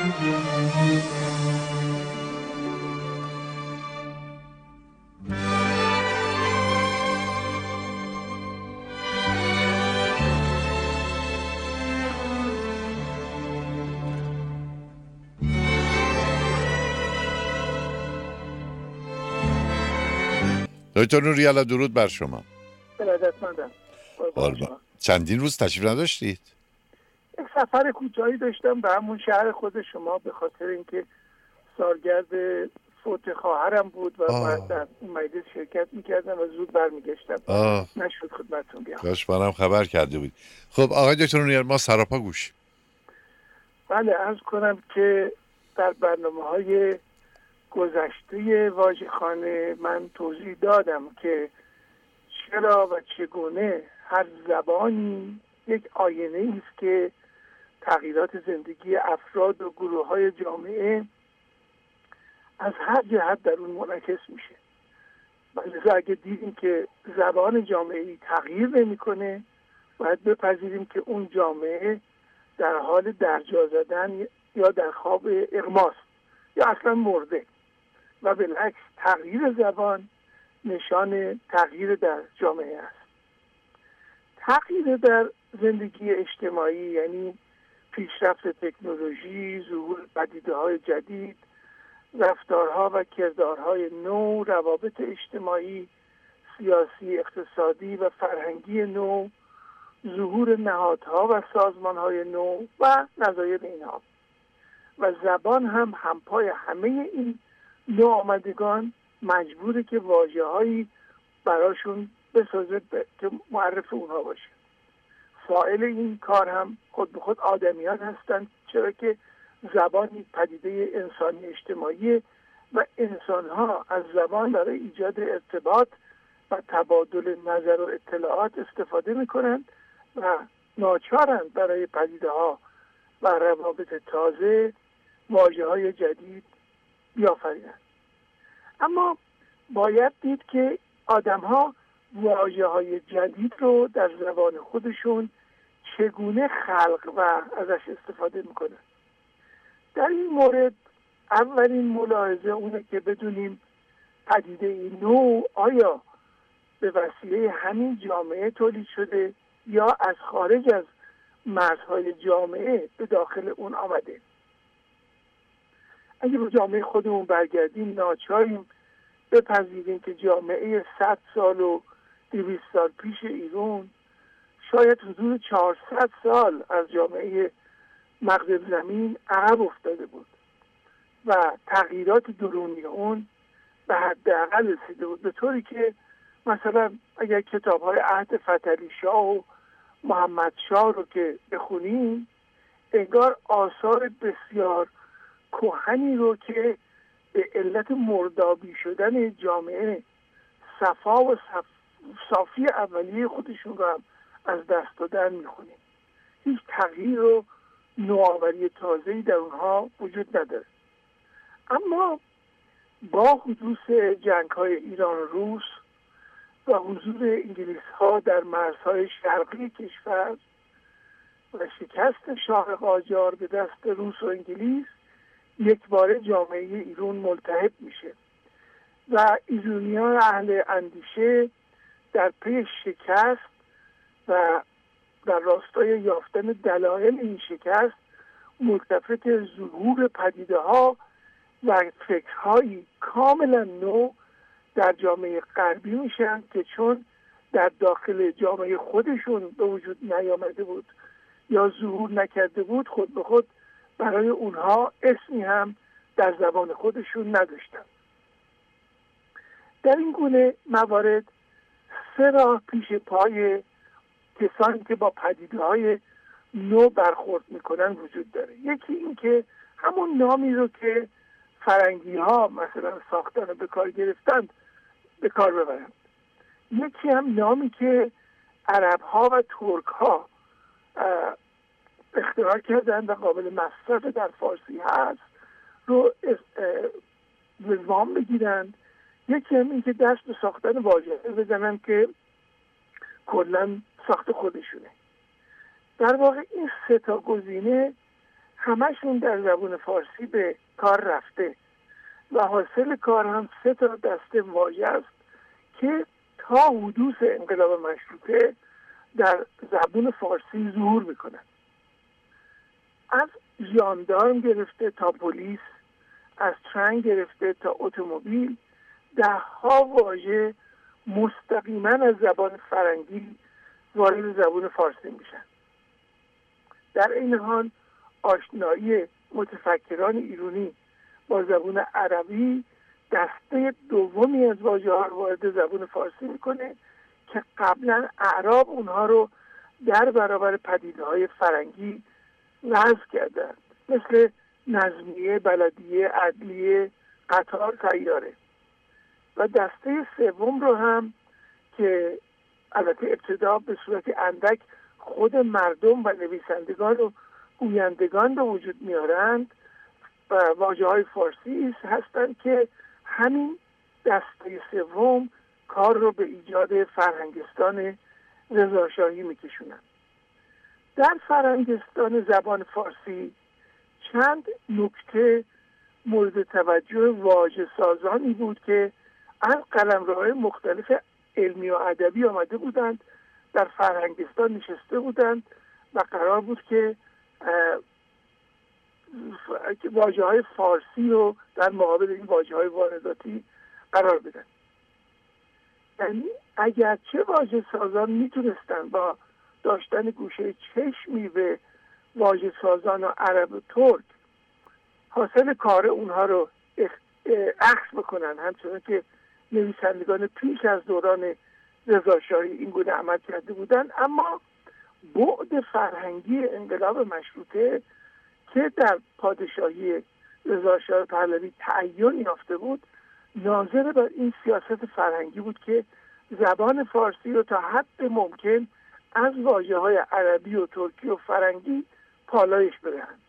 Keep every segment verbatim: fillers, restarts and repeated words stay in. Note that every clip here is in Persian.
دکتر نوری‌آلا درود بر شما. ارادتمندم. چندین روز تشریف نداشتید؟ یک سفر کوتاهی داشتم به همون شهر خود شما به خاطر اینکه سالگرد فوت خواهرم بود و باید در این مجلس شرکت میکردم و زود برمیگشتم. نشد خدمتتون بیام. کاش منم خبر کرده بود. خب آقای دکتر نوری‌آلا ما سراپا گوش. بله عرض کنم که در برنامه‌های گذشته واژه‌خانه من توضیح دادم که چرا و چگونه هر زبانی یک آینه است که تغییرات زندگی افراد و گروه‌های جامعه از هر جهت در اون منعکس میشه. لذا اگه دیدیم که زبان جامعه‌ای تغییر نمی‌کنه باید بپذیریم که اون جامعه در حال درجا زدن یا در خواب اغماست یا اصلا مرده و بالعکس تغییر زبان نشان تغییر در جامعه است. تغییر در زندگی اجتماعی یعنی پیشرفت تکنولوژی، ظهور پدیده‌های جدید، رفتارها و کردارهای نو، روابط اجتماعی، سیاسی، اقتصادی و فرهنگی نو، ظهور نهادها و سازمانهای نو و نظایر اینها و زبان هم همپای همه این نو آمدگان مجبوره که واژه‌هایی براشون بسازه که معرف اونها باشه. فاعل این کار هم خود به خود آدمیان هستند، چرا که زبان پدیده انسانی اجتماعی و انسان‌ها از زبان برای ایجاد ارتباط و تبادل نظر و اطلاعات استفاده می‌کنند و ناچارند برای پدیده‌ها و روابط تازه واژه‌های جدید بیافرینند. اما باید دید که آدم‌ها واژه‌های جدید رو در زبان خودشون چگونه خلق و ازش استفاده میکنن. در این مورد اولین ملاحظه اونه که بدونیم پدیده نو آیا به وسیله همین جامعه تولید شده یا از خارج از مرزهای جامعه به داخل اون آمده. اگه به جامعه خودمون برگردیم ناچاریم بپذیریم که جامعه صد سال و دویست سال پیش ایران شاید حدود چهارصد سال از جامعه مغرب زمین عقب افتاده بود و تغییرات درونی اون به حداقل رسیده بود، به طوری که مثلا اگر کتاب‌های عهد فتحعلی شاه و محمد شاه رو که بخونیم انگار آثار بسیار کهنی رو که به علت مردابی شدن جامعه صفا و صف... صافی اولیه خودشون رو هم از دست دادن میخونیم. هیچ تغییر و نوآوری تازه‌ای در اونها وجود نداره. اما با حدوث جنگ‌های ایران روس و حضور انگلیس‌ها در مرزهای شرقی کشور و شکست شاه قاجار به دست روس و انگلیس یک باره جامعه ایران ملتهب میشه و ایرانیان اهل اندیشه در پی شکست و در راستای یافتن دلایل این شکست ملتفت ظهور پدیده‌ها و فکرهایی کاملا نو در جامعه غربی میشن که چون در داخل جامعه خودشون به وجود نیامده بود یا ظهور نکرده بود خود به خود برای اونها اسمی هم در زبان خودشون نداشتن. در این گونه موارد سه راه پیش پای کسانی که با پدیده‌های نو برخورد میکنن وجود داره. یکی این که همون نامی رو که فرنگی ها مثلا ساختن و به کار گرفتند به کار ببرند. یکی هم نامی که عرب ها و ترک ها اختراع کردن و قابل مصرف در فارسی هست رو وزوام بگیرند. یکی هم این که دست به ساختن واژه بزنن که کلن ساخت خودشونه. در واقع این سه تا گزینه همشون در زبان فارسی به کار رفته و حاصل کار هم سه تا دسته واژه است که تا حدوث انقلاب مشروطه در زبان فارسی ظهور میکنن. از ژاندارم گرفته تا پلیس، از ترن گرفته تا اتومبیل، ده ها واژه مستقیما از زبان فرنگی وارد زبان فارسی میشن. در این حال آشنایی متفکران ایرانی با زبان عربی دسته دومی از واژه‌ها رو وارد زبان فارسی میکنه که قبلا اعراب اونها رو در برابر پدیده‌های فرنگی وضع کردن، مثل نظمیه، بلدیه، عدلیه، قطار، سیاره. و دسته سوم رو هم که البته ابتدا به صورت اندک خود مردم و نویسندگان و گویندگان به وجود میارند و واژه‌های فارسی هستند که همین دسته سوم کار رو به ایجاد فرهنگستان رضاشاهی میکشونند. در فرهنگستان زبان فارسی چند نکته مورد توجه واژه سازانی بود که از قلمروهای مختلف علمی و ادبی آمده بودند، در فرهنگستان نشسته بودند و قرار بود که واژه‌های فارسی رو در مقابل این واژه‌های وارداتی قرار بدن. یعنی اگرچه واژه سازان میتونستن با داشتن گوشه چشمی به واژه سازان و عرب و ترک حاصل کار اونها رو اخذ بکنن، همچنان که نویسندگان پیش از دوران رضاشاهی این گونه عمل کرده بودن، اما بعد فرهنگی انقلاب مشروطه که در پادشاهی رضاشاه پهلوی تعین یافته بود ناظر بر این سیاست فرهنگی بود که زبان فارسی رو تا حد ممکن از واژه‌های عربی و ترکی و فرنگی پالایش بدهند.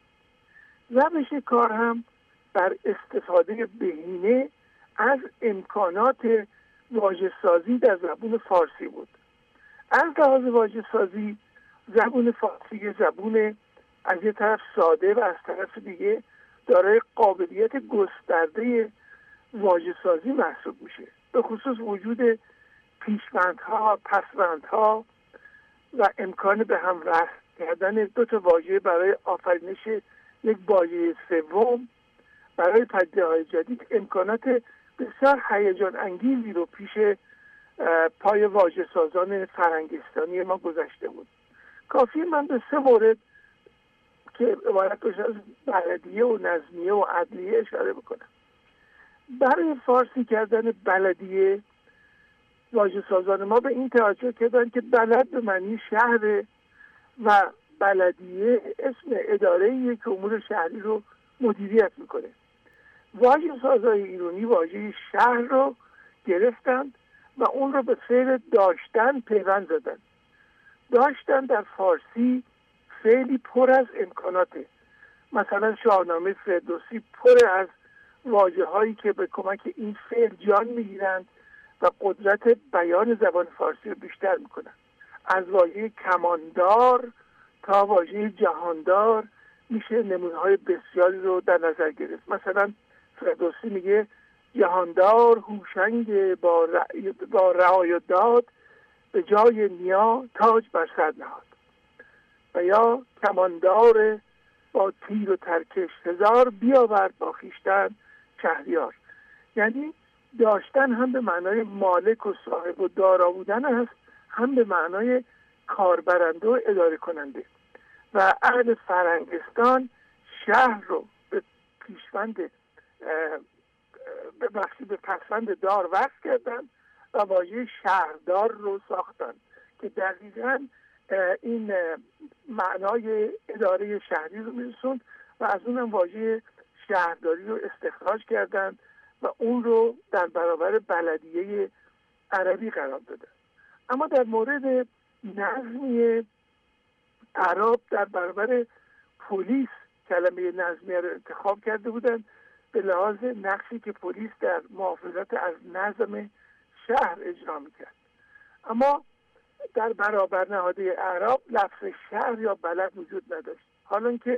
روش کار هم بر استفاده بهینه از امکانات واژه سازی در زبان فارسی بود. از لحاظ واژه سازی زبان فارسی زبان از یک طرف ساده و از طرف دیگه دارای قابلیت گسترده واژه سازی محسوب میشه، به خصوص وجود پیشوندها، پسوندها و امکان به هم رفت کردن دو تا واژه برای آفرینش یک واژه سوم برای پدیده‌های جدید امکانات بسیار هیجان انگیزی رو پیش پای واژه سازان فرهنگستانی ما گذاشته بود. کافی من به سه مورد که عبارت باشه از بلدیه و نظمیه و عدلیه اشاره بکنم. برای فارسی کردن بلدیه واژه سازان ما به این توجه کردن که بلد به معنی شهر و بلدیه اسم اداره‌ایه که امور شهری رو مدیریت میکنه. واژه سازای ایرانی واژه شهر رو گرفتند و اون رو به فعل داشتن پیوند زدن. داشتن در فارسی فعلی پر از امکاناته. مثلا شاهنامه فردوسی پر از واژه هایی که به کمک این فعل جان میگیرند و قدرت بیان زبان فارسی رو بیشتر میکنن. از واژه کماندار تا واژه جهاندار میشه نمونه های بسیاری رو در نظر گرفت. مثلا فردوسی میگه جهاندار هوشنگ با رعی با رعای و داد به جای نیا تاج بر سر نهاد. و یا کماندار با تیر و ترکش هزار بیاورد با خویشتن شهریار. یعنی داشتن هم به معنای مالک و صاحب و دارا بودن است، هم به معنای کاربرنده و اداره کننده. و اهل فرهنگستان شهر رو به پیشوند به بخشی به پسوند دار وصل کردن و واژه شهردار رو ساختن که دقیقاً این معنای اداره شهری رو میرسوند و از اونم واژه شهرداری رو استخراج کردن و اون رو در برابر بلدیه عربی قرار دادن. اما در مورد نظمیه عرب در برابر پلیس کلمه نظمیه رو انتخاب کرده بودن به لحاظ نقشی که پلیس در محافظت از نظم شهر اجرا میکرد. اما در برابر نهاده اعراب لفظ شهر یا بلد وجود نداشت، حالا که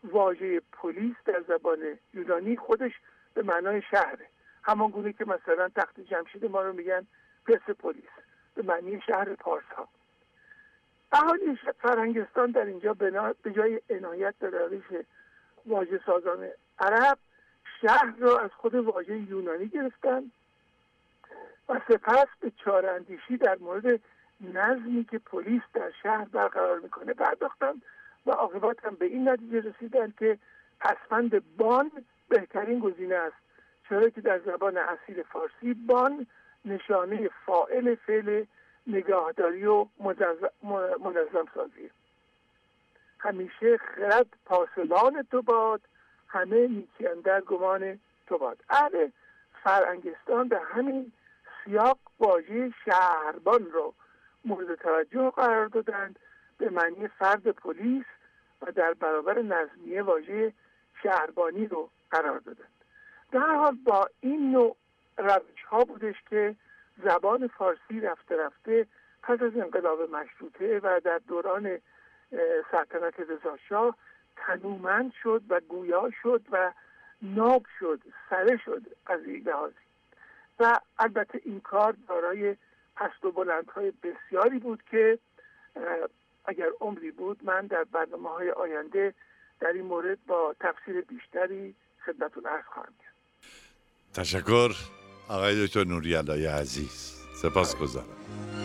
واژه پلیس در زبان یونانی خودش به معنای شهره، همان گونه که مثلا تخت جمشید ما رو میگن پرسپولیس به معنی شهر پارس ها. اهالی فرهنگستان در اینجا به جای عنایت به روش واژه سازان عرب شهر را از خود واژه یونانی گرفتن و سپس به چاره‌اندیشی در مورد نظمی که پلیس در شهر برقرار میکنه پرداختن و عاقبت هم به این نتیجه رسیدن که پسوند بان بهترین گزینه است، چرا که در زبان اصیل فارسی بان نشانه فاعل فعل نگاهداری و منظم سازی. همیشه خرد پاسبان تو باد، همه نیکی اندر گمان تو باد. اهل فرهنگستان به همین سیاق واژه شهربان رو مورد توجه قرار دادند به معنی فرد پلیس و در برابر نظمیه واژه شهربانی رو قرار دادند. در هر حال با این نوع روش ها بودش که زبان فارسی رفته رفته پس از انقلاب مشروطه و در دوران سلطنت رضا شاه تنومند شد و گویا شد و ناب شد، سره شد از این لحاظی. و البته این کار دارای پست و بلندهای بسیاری بود که اگر عمری بود من در برنامه‌های آینده در این مورد با تفسیر بیشتری خدمتتون عرض خواهم کرد. تشکر آقای دکتر نوری‌الله عزیز، سپاسگزارم.